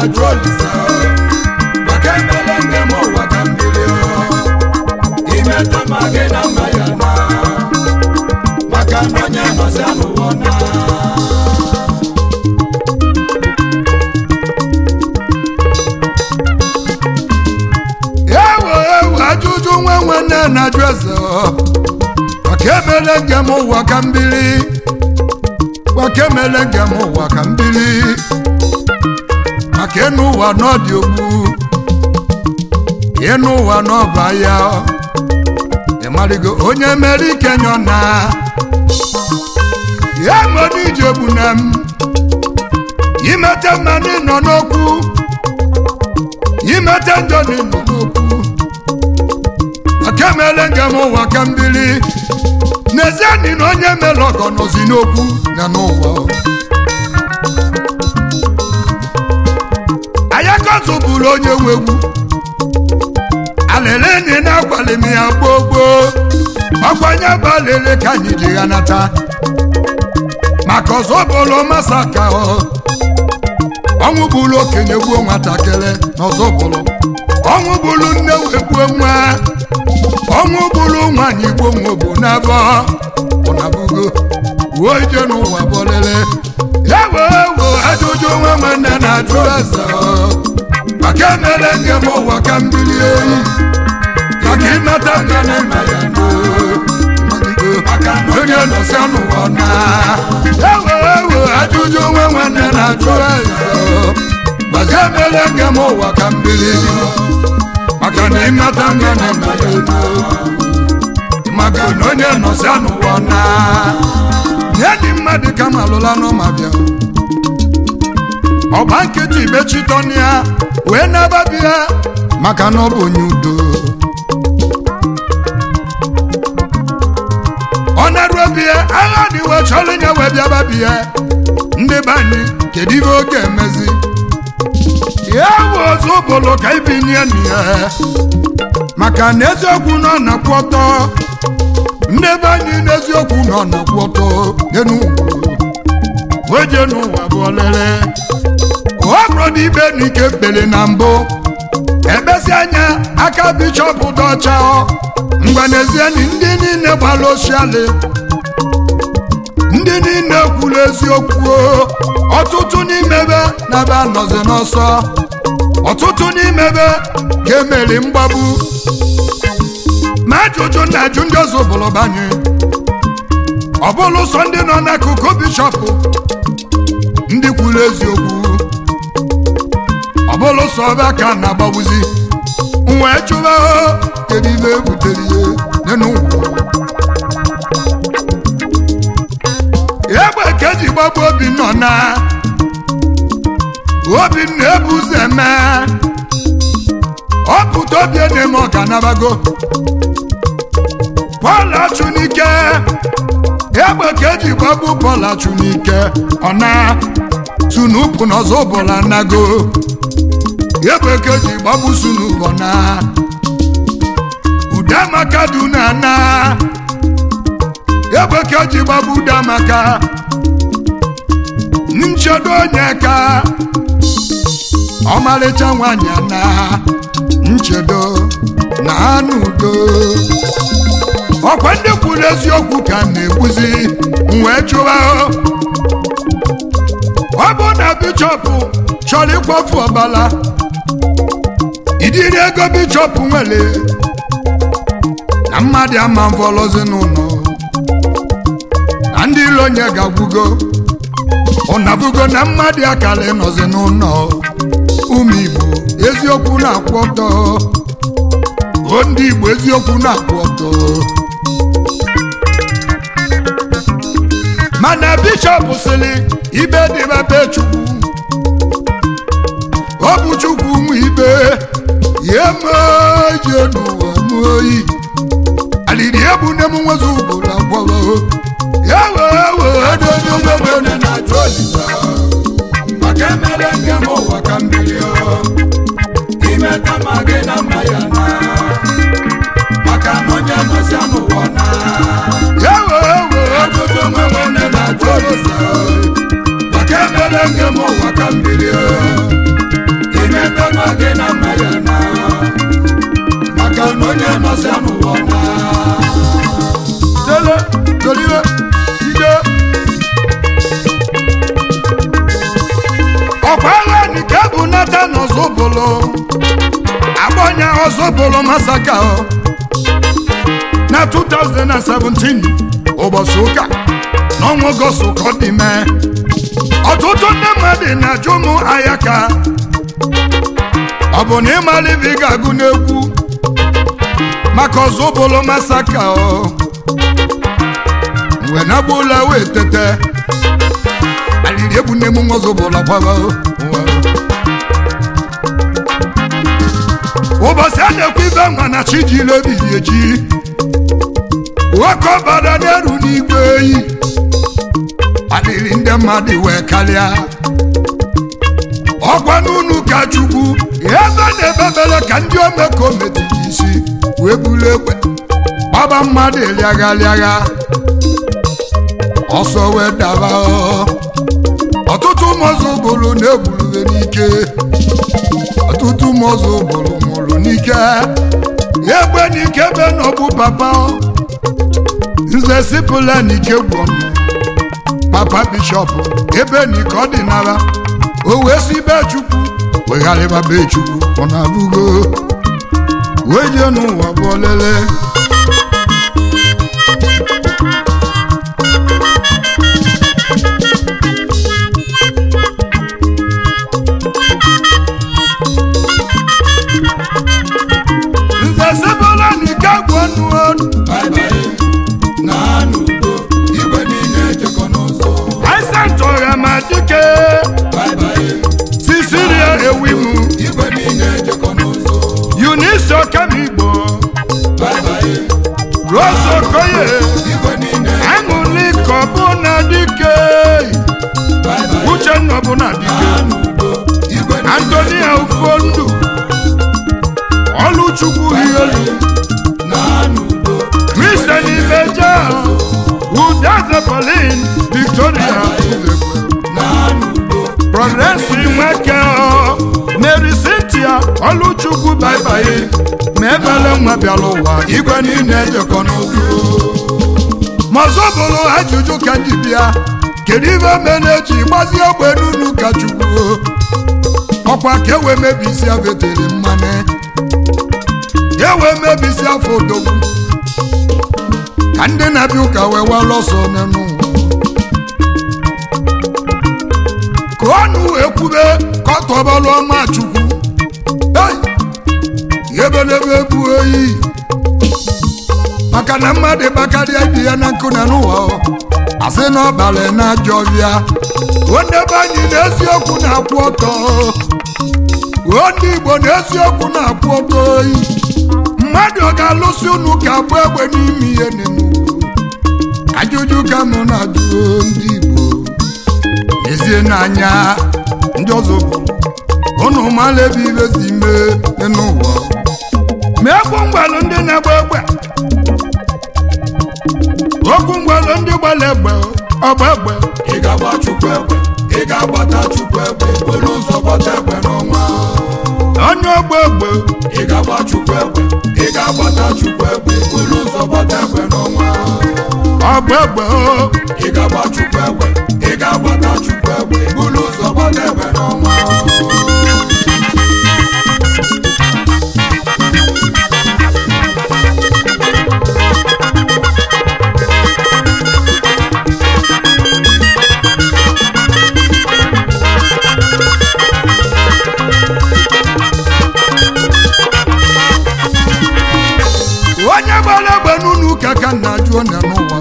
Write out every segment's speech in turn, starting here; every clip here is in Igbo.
na-ajụ olisa maka emele nne m ụwa ka mbili imeta ma gị na mma ya na maka na onye nọzi anụwo na ewu ajụjụ nwa nwanne na-ajụ eze maka emele nne m ụwa ka mbili maka emele nne m ụwa ka mbili maka ịnụ ụwa n'ọdị ogbu ịnụ ụwa n'ọba ya ịmarịgo onye mere ike nyọ na ya nwere ije egbu na m imete mmanụ nọ n'okwu imete njọ na ịnọ n'okwu maka emele nge m ụwa ka mbili n'ezienị na onye mere ọgọ nọzi n'okwu ya n'ụwa ayakozụ bụrụ onye nwegwu alele enyi na-agbalị m ya gbogbo ọkwanye balele ka anyị ji ya nata maka ọzọ bụrụ masaka ọnwụ bụrụ okenye gbuo nwatakịrị n'ọzọ bụrụ ọnwụ bụrụ nne wegbuo nwa ọnwụ bụrụ nwaanyị gbuo nwa bụ n'abọ ọnabugo uwe ije n'ụwa bọlele ya wewo ajụjụ nwa nwanne na-ajụ eze maka emele nge m ụwa ka mbili oyi maka ịnata nga na ịma ya onye nọsi n'ụwa na ya wewo ajụjụ nwa nwanne na-ajụ eze maka emele nge m ụwa ka mbili maka na ịnata nga na ịma ya maka na onye nọsi n'ụwa na nye dị mmadụ ka m alụla n'ụma bịa ọba nkịtị ibechitọnịa wee nababịa maka na ọ bụ onye udo ọ na-arụbịa agha dịwe chọrọ nye wee bịa babịa ndị be anyị kedu ihe oge emezi ya bụ ozu ụbụlụ ka ibinye n'ihe maka na eziokwu nọ na-akwụ ọtọ ndị be anyị n'eziokwu nọ na-akwụ ọtọ oje n'ụwa bụ olele ọ bụrụ na ibe n'ike kpere na mbụ ekpesi anya aka bishọp dọcha ngwa n'ezienị ndị niile gbara osialị ndị niile kwuru eziokwu ọtụtụ n'imebe na be anọzi n'ọsọ ọtụtụ n'imebe ga-emeri mgbagbu ma ajụjụ na-ajụ ndị ọzọ bụrụ banye ọ bụrụ sọ ndị nọ n'akụkụ bishọp ndị kwuru eziokwu ọ bụrụ sọ ọba ka na-agbagbuzi wee chụba kedu ibe butere ihe n'ụwa egbe ka eji gbagbu obi nọ na obi na-ebu ụzọ eme ọ pụta obi na-eme ọganabago Pọl Achụnike egbe ka eji gbagbu Pọl Achụnike ọ na Sunupu n'ọzọ bụla nago egbe ka eji gbagbu Sunupu na Udamaka duna na egbe ka eji gbagbu Udamaka nchedo onye ka ọmalịcha nwanyị na nchedo na anụdo ọkwa ndị kwuru eziokwu ka na-egbuzi wee chụwa ọ bụ na bishọp chọrọ ịkwafu ọbala idiri ego bishọp nwere na mmadụ ama mvọlọzi n'ụlọ na ndị ilo onye ga-agwugo ụnabugo na mmadụ akara ịnọzi n'ụlọ ụmụ Igbo eziokwu na-akwụ ọtọ ndị Igbo eziokwu na-akwụ ọtọ mana bishọp sịrị ibe dịba be Chukwu ọ bụ Chukwu ụmụ ibe ya meje n'ụwa n'oyi aliri ebu nne m nwezi ugboro agwọrọ ya wee na-ajụ olisa maka emere nge m ụwa ka mbili imeta ma gị na mma ya na maka na onye nọzi n'ụwa na ya wee ajụjụ nwe nwanne na-ajụ olisa maka emere nge m ụwa ka mbili gị na mmanya na maka na onye nọsị n'ụwa na tele toliwe ide ọkwala nke bụ nata n'Ozobolo agbanya Ozobolo masaka na 2017 ụbọchị ụka n'ọnwa Ọgọst ka ọ dị mee ọtụtụ ndị mmadụ na-ajụ mụ Ayaka ọ bụ na ịmala ibe ị ga-agụ n'egwu maka Ozobolo masaka mgbe na gbula wee tete aliri egbu nne m Ozobolo gbaba ụbọchị a na-ekwu ibe nwa na chi ji lebiri eji nwoke ọbara na-eru n'igwe eyi aliri ndị mmadụ wee karịa ọgwa n'unu ka Chukwu ebe na-ebebere ka ndị omekome tiri isi wee buru egbe gbaba mmadụ lịagha ọsọ wee daba ọtụtụ ụmụ Ozobolo na-egburube n'ike ọtụtụ ụmụ Ozobolo nwụrụ n'ike egbe n'ike ebe n'ọbụ papa nze sipụla n'ike gwọ papa bishọp ebe n'ike ọ dị nara o wee si be Chukwu wegharịba be Chukwu ọ na-abụgo wee jee n'ụwa bụ olele nze sipụla n'ike gwọ Amadike Sisilia Ewimu Eunice Okamigbo Rose Okoye Aṅụli Kọbụnadike Uchenna Ọbụnadike Antonia Ufondu Oluchukwu Ihelu Christian Ibeja Udaze Pauline Victoria Progressive Nweke Mary Cynthia Oluchukwu bye mebele nwa bịara ụwa igwe niile ejekọ n'ụzọ Ozobolo ajụjụ ka ndị bịa kedu ibe mere eji gbazie ogbe n'unu ka Chukwu ọkwa ka ewe mebisi avetere mmanụ ewe mebisi afọ odogwu ka ndị na-abịa ụka wee wala ọsọ n'enu ka ọnụ ekwube ka ọ tọbalụ ọma Chukwu ebelebe bụ oyi maka na mmadụ gbakarịa ibi ya na nkụ na n'ụwa asị na ọbalị na-ajọ ọbịa onye be anyị n'eziokwu na-akwụ ọtọ ndị Igbo n'eziokwu na-akwụ ọtọ oyi mmadụ ọ ga-alụsị unu ka agba egbe n'ime ihe n'enu ajụjụ ka mụ na-ajụ ndị Igbo n'ezie n'anya ndị Ozobolo unu mala ebe ibe si mee n'ụwa ma egwu ngwalụ ndị na-agba egbe okwu ngwalụ ndị gbara egbe ọgba egbe ị ga-agba Chukwu egbe ị ga-agbata Chukwu egbe buru ụzọ gbata egbe n'ọnwa onye ọgba egbe ị ga-agba Chukwu egbe ị ga-agbata Chukwu egbe buru ụzọ gbata egbe n'ọnwa ọgba egbe ị ga-agba Chukwu egbe ị ga-agbata Chukwu egbe buru ụzọ gbata egbe n'ọnwa onye gbara egbe n'unu ka na-ajụ onye n'ụwa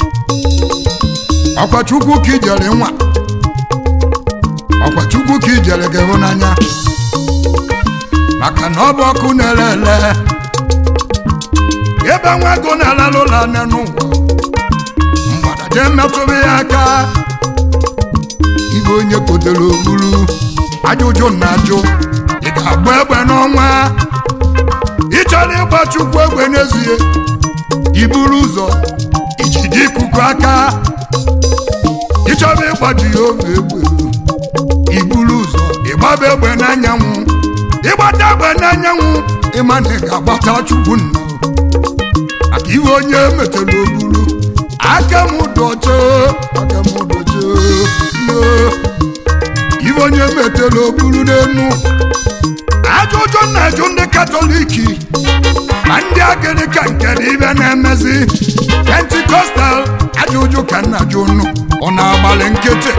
ọkwa Chukwu ka ijere nwa ọkwa Chukwu ka ijere gị n'anya maka na ọ bụ ọkụ na-ele ebe nwa ego na-alalụ ụlọ anya n'ụwa mgbadaje metụrụ ya aka ibe onye kotere ogburu ajụjụ na-ajụ ị ga-agba egbe n'ọnwa ị chọrọ ịgba Chukwu egbe n'ezie iburu ụzọ ijide ikuku aka ị chọrọ ịgba Jehova egbe iburu ụzọ ịgbaba egbe n'anyanwụ agba n'anyanwụ ịma na ị ga-agbata chukwu nna maka iwe onye metelu obulu aka m doche iwe onye metelu obulu n'enu ajụjụ na-ajụ ndị katọliki ma ndị agịrịka nke dị ibe na-emezi pentikọstal ajụjụ ka nna jụ unu ọ na-agbalị nkịtị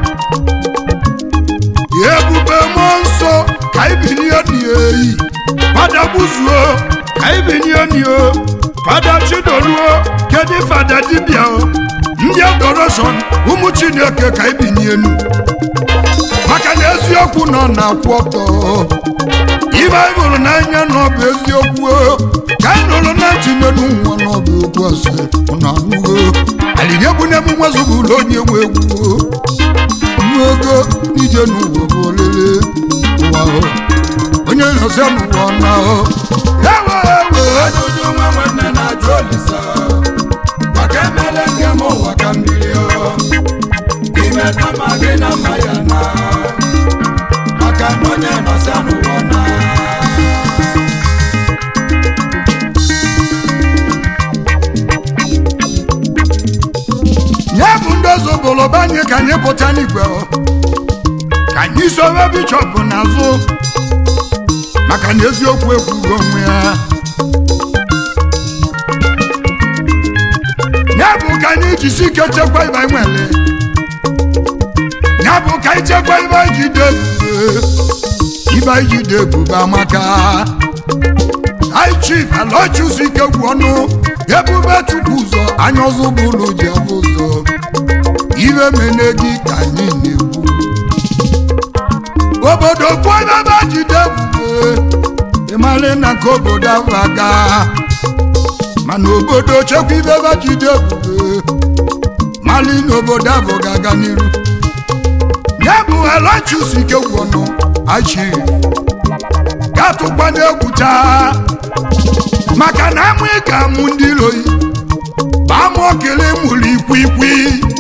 ebube mmụọ nsọ ka ibinye n'iyi fada gbuzuo ka ibinye n'iyo fada chidoluo kedu fada dibịa ndị adoreshọn ụmụ chineke ka ibinye enu maka na eziokwu nọ na-akwụ ọtọ ibe anyị hụrụ n'anya n'ọbụ eziokwu ka anyị nụrụ na ntinye n'ụwa n'ọbụ okwu asị na anụgo alịrị egwu na-emu nwazụ bụ ụlọ onye nwe egwu ogo ije n'ụwa bụ olele ụwa onye nọsị n'ụwa na ajụjụ nwa nwanne na-ajụ Olisa maka emele nke m ụwa ka mmiri imeta ma gị na mma ya na maka na onye nọsị n'ụwa na ya bụ ndị ọzọ bụlọba anyị ka anyị pụta n'igwe ka anyị sowe bishọp n'azụ maka na eziokwu ekwugo onwe ya bụ ka anyị jisi ike chekwa ibe anyị nwere ya bụ ka anyị chekwa ibe anyị jide ibe anyị jide ebube amaka anyị chief Aloysius ike gwu ọnụ ebube chukwu ụzọ anya ọzọ bụ ụlọ ji abụ ụzọ ibe mene gị ka anyị na-ekwu obodo bụ ebe jide ebube ịmarị na nke obodo ahụ aga mana obodo chekwa ibe ebe jide ebube mali na obodo ahụ ga-aga n'iru ya bụ Aloysius ike gwu ọnụ achi gatụkwa na-egwucha maka na amụ ị ga-amụ ndị iloyi amụ okele mụrụ ikwi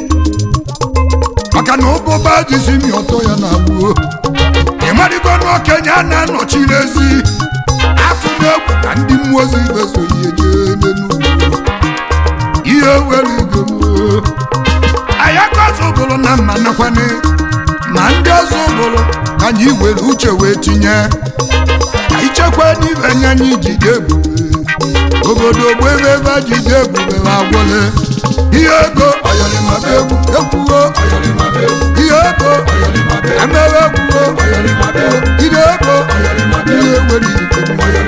maka na ụbụba jizi mi ọtọ ya na gbuo ịmarịgo na okenye a na-anọchiri ezi atụ n'egwu na ndị mmụọ ozi beso ihe jee n'enugwu ihe were ego ayaka ọzọ na mma nakwane ma ndị ọzọ ụbụrụ ka anyị were uche wee tinye ka ichekwa n'ibe nye anyị jide ebube obodo ogbo ebe jide ebube ma gwọle ihe ego oyolimabe egwu ekwuo ihe ego emere ekwuo ide ego ihe were ike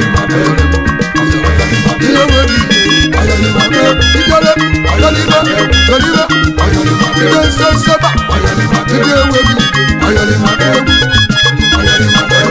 ihe were ijele oyolibe ide nsenseba ide were ike